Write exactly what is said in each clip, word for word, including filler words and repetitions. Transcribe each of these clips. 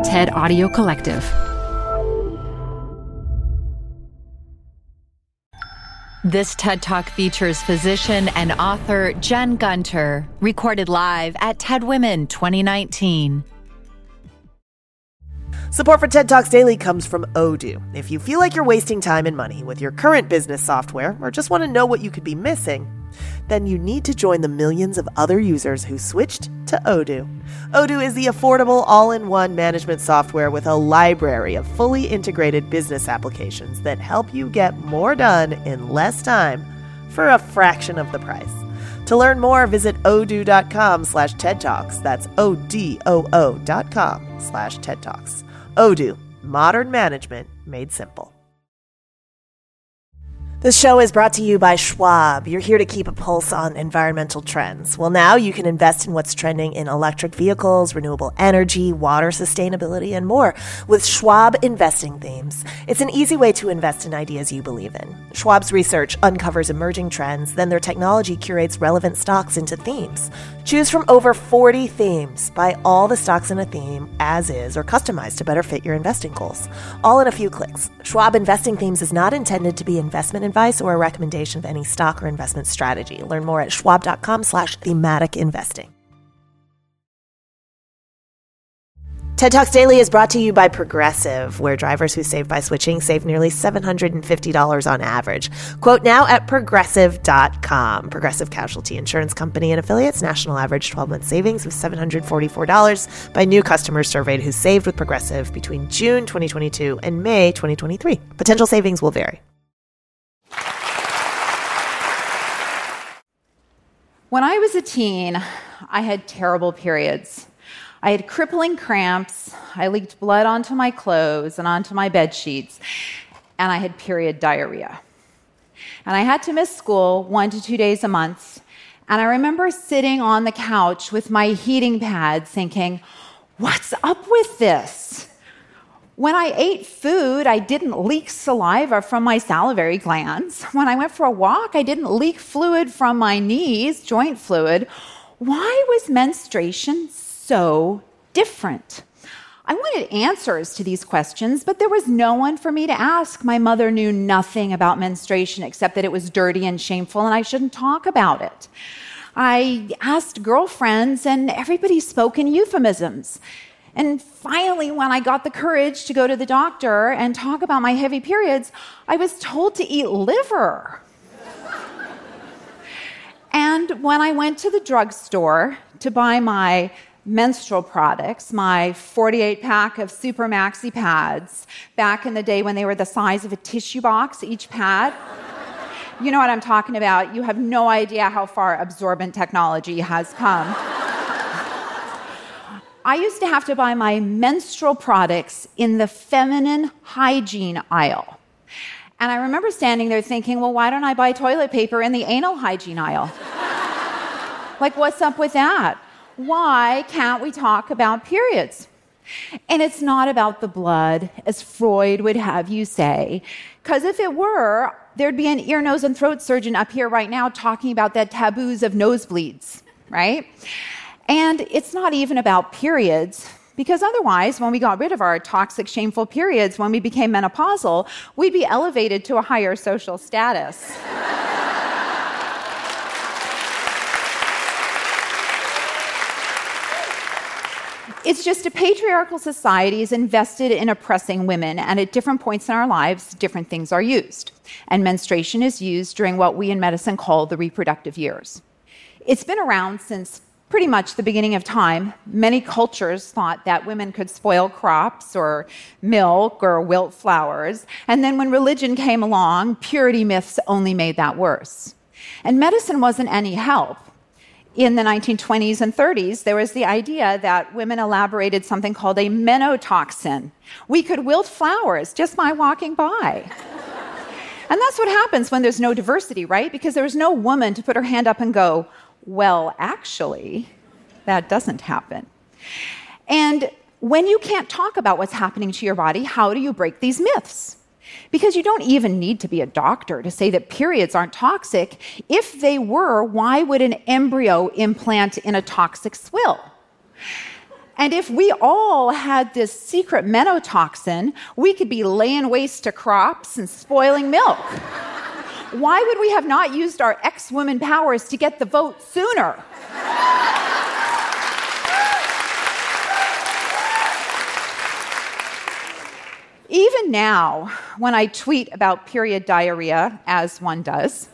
TED Audio Collective. This TED Talk features physician and author Jen Gunter, recorded live at TED Women twenty nineteen. Support for TED Talks Daily comes from Odoo. If you feel like you're wasting time and money with your current business software or just want to know what you could be missing, then you need to join the millions of other users who switched to Odoo. Odoo is the affordable all-in-one management software with a library of fully integrated business applications that help you get more done in less time for a fraction of the price. To learn more, visit odoo.com slash TED Talks. That's O-D-O-O dot com slash TED Talks. Odoo, modern management made simple. This show is brought to you by Schwab. You're here to keep a pulse on environmental trends. Well, now you can invest in what's trending in electric vehicles, renewable energy, water sustainability, and more with Schwab Investing Themes. It's an easy way to invest in ideas you believe in. Schwab's research uncovers emerging trends, then their technology curates relevant stocks into themes. Choose from over forty themes. Buy all the stocks in a theme as is or customized to better fit your investing goals. All in a few clicks. Schwab Investing Themes is not intended to be investment advice or a recommendation of any stock or investment strategy. Learn more at schwab.com slash thematic investing. TED Talks Daily is brought to you by Progressive, where drivers who save by switching save nearly seven hundred fifty dollars on average. Quote now at progressive dot com. Progressive Casualty Insurance Company and affiliates. National average twelve-month savings of seven hundred forty-four dollars by new customers surveyed who saved with Progressive between June twenty twenty-two and May twenty twenty-three. Potential savings will vary. When I was a teen, I had terrible periods. I had crippling cramps, I leaked blood onto my clothes and onto my bed sheets, and I had period diarrhea. And I had to miss school one to two days a month, and I remember sitting on the couch with my heating pad thinking, what's up with this? When I ate food, I didn't leak saliva from my salivary glands. When I went for a walk, I didn't leak fluid from my knees, joint fluid. Why was menstruation so different? I wanted answers to these questions, but there was no one for me to ask. My mother knew nothing about menstruation except that it was dirty and shameful and I shouldn't talk about it. I asked girlfriends and everybody spoke in euphemisms. And finally, when I got the courage to go to the doctor and talk about my heavy periods, I was told to eat liver. And when I went to the drugstore to buy my menstrual products, my forty-eight pack of Super Maxi pads, back in the day when they were the size of a tissue box, each pad. You know what I'm talking about. You have no idea how far absorbent technology has come. I used to have to buy my menstrual products in the feminine hygiene aisle. And I remember standing there thinking, well, why don't I buy toilet paper in the anal hygiene aisle? Like, what's up with that? Why can't we talk about periods? And it's not about the blood, as Freud would have you say, because if it were, there'd be an ear, nose, and throat surgeon up here right now talking about the taboos of nosebleeds, right? And it's not even about periods, because otherwise, when we got rid of our toxic, shameful periods, when we became menopausal, we'd be elevated to a higher social status. It's just a patriarchal society is invested in oppressing women, and at different points in our lives, different things are used. And menstruation is used during what we in medicine call the reproductive years. It's been around since pretty much the beginning of time. Many cultures thought that women could spoil crops or milk or wilt flowers, and then when religion came along, purity myths only made that worse. And medicine wasn't any help. In the nineteen twenties and thirties, there was the idea that women elaborated something called a menotoxin. We could wilt flowers just by walking by. And that's what happens when there's no diversity, right? Because there's no woman to put her hand up and go, well, actually, that doesn't happen. And when you can't talk about what's happening to your body, how do you break these myths? Because you don't even need to be a doctor to say that periods aren't toxic. If they were, why would an embryo implant in a toxic swill? And if we all had this secret menotoxin, we could be laying waste to crops and spoiling milk. Why would we have not used our ex-women powers to get the vote sooner? Even now, when I tweet about period diarrhea, as one does,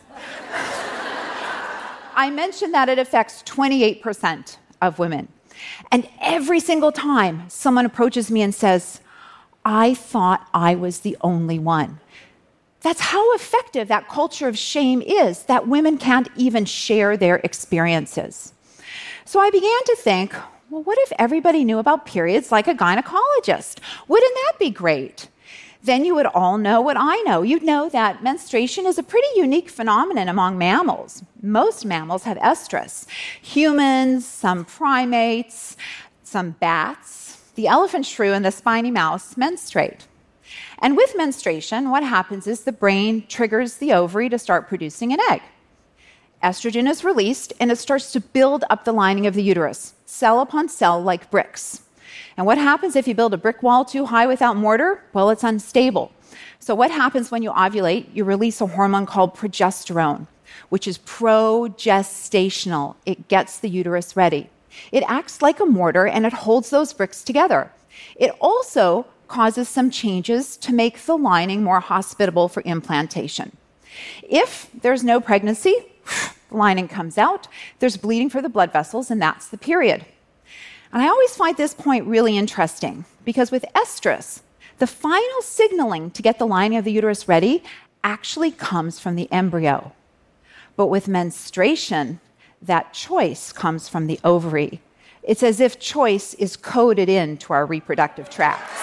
I mention that it affects twenty-eight percent of women. And every single time someone approaches me and says, I thought I was the only one. That's how effective that culture of shame is, that women can't even share their experiences. So I began to think, well, what if everybody knew about periods like a gynecologist? Wouldn't that be great? Then you would all know what I know. You'd know that menstruation is a pretty unique phenomenon among mammals. Most mammals have estrus. Humans, some primates, some bats, the elephant shrew, and the spiny mouse menstruate. And with menstruation, what happens is the brain triggers the ovary to start producing an egg. Estrogen is released, and it starts to build up the lining of the uterus, cell upon cell, like bricks. And what happens if you build a brick wall too high without mortar? Well, it's unstable. So what happens when you ovulate? You release a hormone called progesterone, which is progestational. It gets the uterus ready. It acts like a mortar, and it holds those bricks together. It also causes some changes to make the lining more hospitable for implantation. If there's no pregnancy, the lining comes out, there's bleeding for the blood vessels, and that's the period. And I always find this point really interesting, because with estrus, the final signaling to get the lining of the uterus ready actually comes from the embryo. But with menstruation, that choice comes from the ovary. It's as if choice is coded into our reproductive tracts.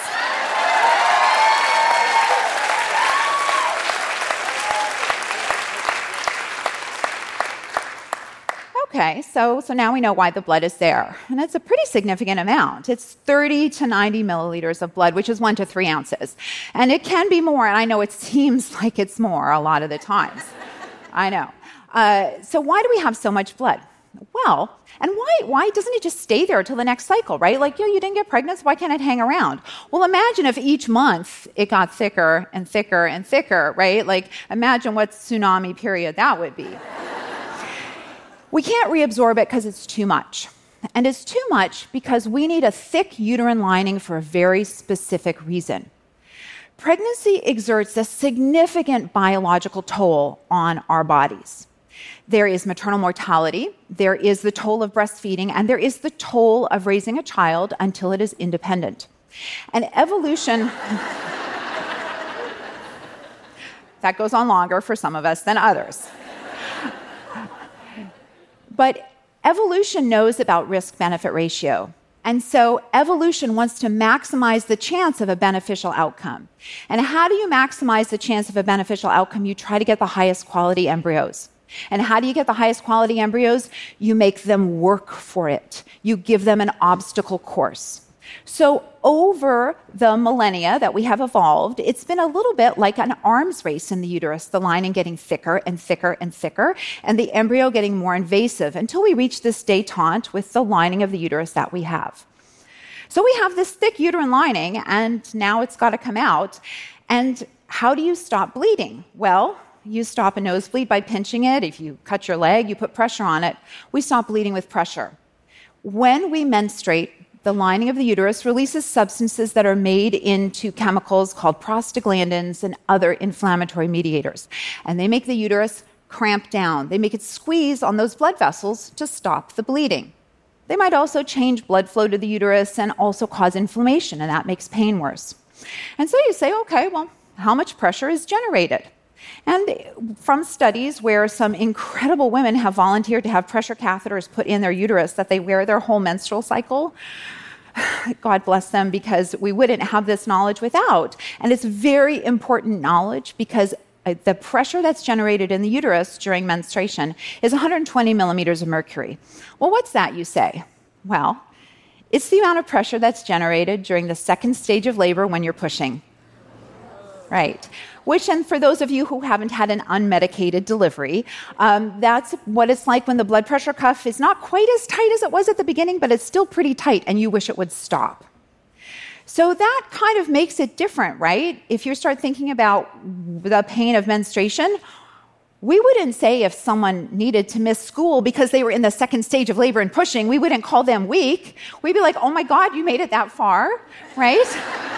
Okay, so, so now we know why the blood is there. And it's a pretty significant amount. It's thirty to ninety milliliters of blood, which is one to three ounces. And it can be more, and I know it seems like it's more a lot of the times. I know. Uh, so why do we have so much blood? Well, and why, why doesn't it just stay there till the next cycle, right? Like, yo, you didn't get pregnant, so why can't it hang around? Well, imagine if each month it got thicker and thicker and thicker, right? Like, imagine what tsunami period that would be. We can't reabsorb it because it's too much. And it's too much because we need a thick uterine lining for a very specific reason. Pregnancy exerts a significant biological toll on our bodies. There is maternal mortality, there is the toll of breastfeeding, and there is the toll of raising a child until it is independent. And evolution... that goes on longer for some of us than others. But evolution knows about risk-benefit ratio. And so evolution wants to maximize the chance of a beneficial outcome. And how do you maximize the chance of a beneficial outcome? You try to get the highest quality embryos. And how do you get the highest quality embryos? You make them work for it. You give them an obstacle course. So over the millennia that we have evolved, it's been a little bit like an arms race in the uterus, the lining getting thicker and thicker and thicker, and the embryo getting more invasive until we reach this détente with the lining of the uterus that we have. So we have this thick uterine lining, and now it's got to come out. And how do you stop bleeding? Well, you stop a nosebleed by pinching it. If you cut your leg, you put pressure on it. We stop bleeding with pressure. When we menstruate, the lining of the uterus releases substances that are made into chemicals called prostaglandins and other inflammatory mediators. And they make the uterus cramp down. They make it squeeze on those blood vessels to stop the bleeding. They might also change blood flow to the uterus and also cause inflammation, and that makes pain worse. And so you say, okay, well, how much pressure is generated? And from studies where some incredible women have volunteered to have pressure catheters put in their uterus that they wear their whole menstrual cycle, God bless them, because we wouldn't have this knowledge without. And it's very important knowledge because the pressure that's generated in the uterus during menstruation is one hundred twenty millimeters of mercury. Well, what's that, you say? Well, it's the amount of pressure that's generated during the second stage of labor when you're pushing. Right. Which, and for those of you who haven't had an unmedicated delivery, um, that's what it's like when the blood pressure cuff is not quite as tight as it was at the beginning, but it's still pretty tight and you wish it would stop. So that kind of makes it different, right? If you start thinking about the pain of menstruation, we wouldn't say if someone needed to miss school because they were in the second stage of labor and pushing, we wouldn't call them weak. We'd be like, oh my God, you made it that far, right?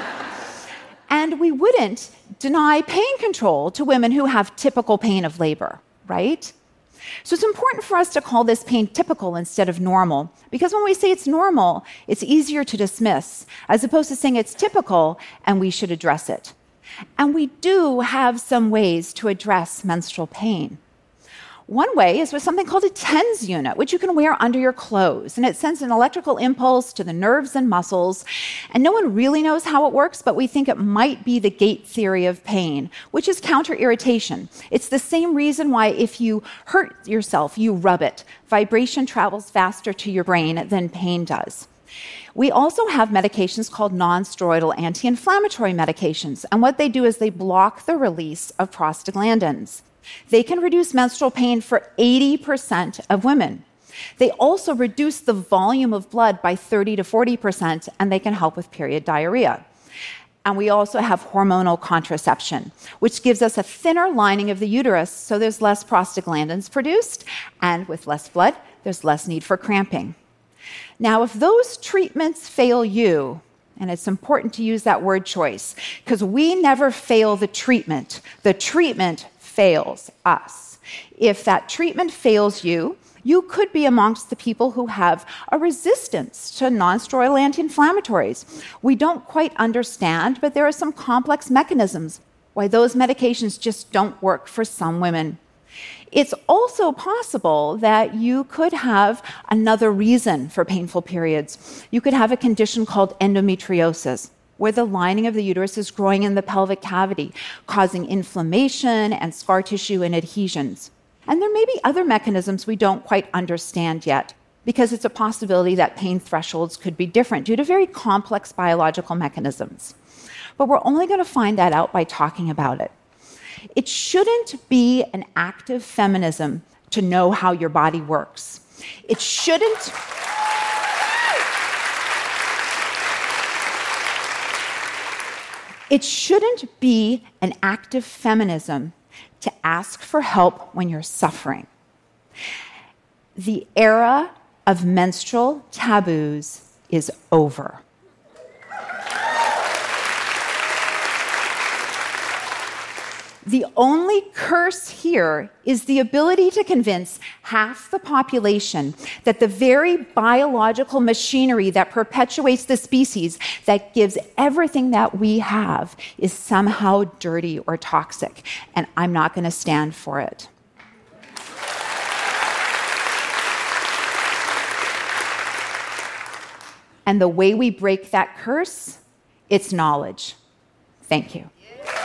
And we wouldn't deny pain control to women who have typical pain of labor, right? So it's important for us to call this pain typical instead of normal, because when we say it's normal, it's easier to dismiss, as opposed to saying it's typical and we should address it. And we do have some ways to address menstrual pain. One way is with something called a TENS unit, which you can wear under your clothes. And it sends an electrical impulse to the nerves and muscles. And no one really knows how it works, but we think it might be the gate theory of pain, which is counter-irritation. It's the same reason why if you hurt yourself, you rub it. Vibration travels faster to your brain than pain does. We also have medications called non-steroidal anti-inflammatory medications. And what they do is they block the release of prostaglandins. They can reduce menstrual pain for eighty percent of women. They also reduce the volume of blood by thirty to forty percent, and they can help with period diarrhea. And we also have hormonal contraception, which gives us a thinner lining of the uterus, so there's less prostaglandins produced, and with less blood, there's less need for cramping. Now, if those treatments fail you, and it's important to use that word choice, because we never fail the treatment. The treatment fails us. If that treatment fails you, you could be amongst the people who have a resistance to non-steroidal anti-inflammatories. We don't quite understand, but there are some complex mechanisms why those medications just don't work for some women. It's also possible that you could have another reason for painful periods. You could have a condition called endometriosis, where the lining of the uterus is growing in the pelvic cavity, causing inflammation and scar tissue and adhesions. And there may be other mechanisms we don't quite understand yet, because it's a possibility that pain thresholds could be different due to very complex biological mechanisms. But we're only going to find that out by talking about it. It shouldn't be an act of feminism to know how your body works. It shouldn't... It shouldn't be an act of feminism to ask for help when you're suffering. The era of menstrual taboos is over. The only curse here is the ability to convince half the population that the very biological machinery that perpetuates the species, that gives everything that we have, is somehow dirty or toxic. And I'm not going to stand for it. And the way we break that curse, it's knowledge. Thank you.